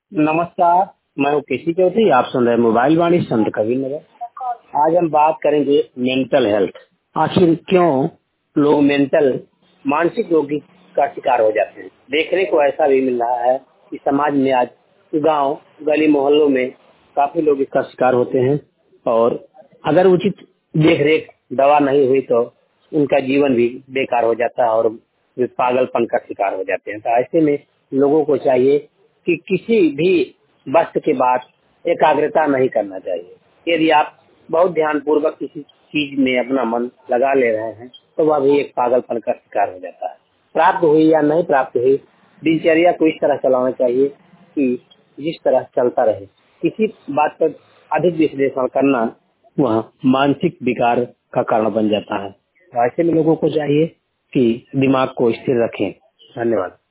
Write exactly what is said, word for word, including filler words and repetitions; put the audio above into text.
नमस्कार। मैं हूँ केसी चौधरी। आप सुन रहे हैं मोबाइल वाणी संत कबीर नगर। आज हम बात करेंगे मेंटल हेल्थ। आखिर क्यों लोग मेंटल मानसिक रोग का शिकार हो जाते हैं। देखने को ऐसा भी मिल रहा है कि समाज में आज गांव गली मोहल्लों में काफी लोग इसका शिकार होते हैं और अगर उचित देख रेख दवा नहीं हुई तो उनका जीवन भी बेकार हो जाता है और वे पागलपन का शिकार हो जाते हैं। तो ऐसे में लोगों को चाहिए कि किसी भी वस्तु के बाद एकाग्रता नहीं करना चाहिए। यदि आप बहुत ध्यान पूर्वक किसी चीज में अपना मन लगा ले रहे हैं तो वह भी एक पागलपन का शिकार हो जाता है। प्राप्त हुई या नहीं प्राप्त हुई, दिनचर्या को इस तरह चलाना चाहिए कि जिस तरह चलता रहे। किसी बात पर अधिक विश्लेषण करना वह मानसिक विकार का कारण बन जाता है। तो ऐसे में लोगों को चाहिए कि दिमाग को स्थिर रखें। धन्यवाद।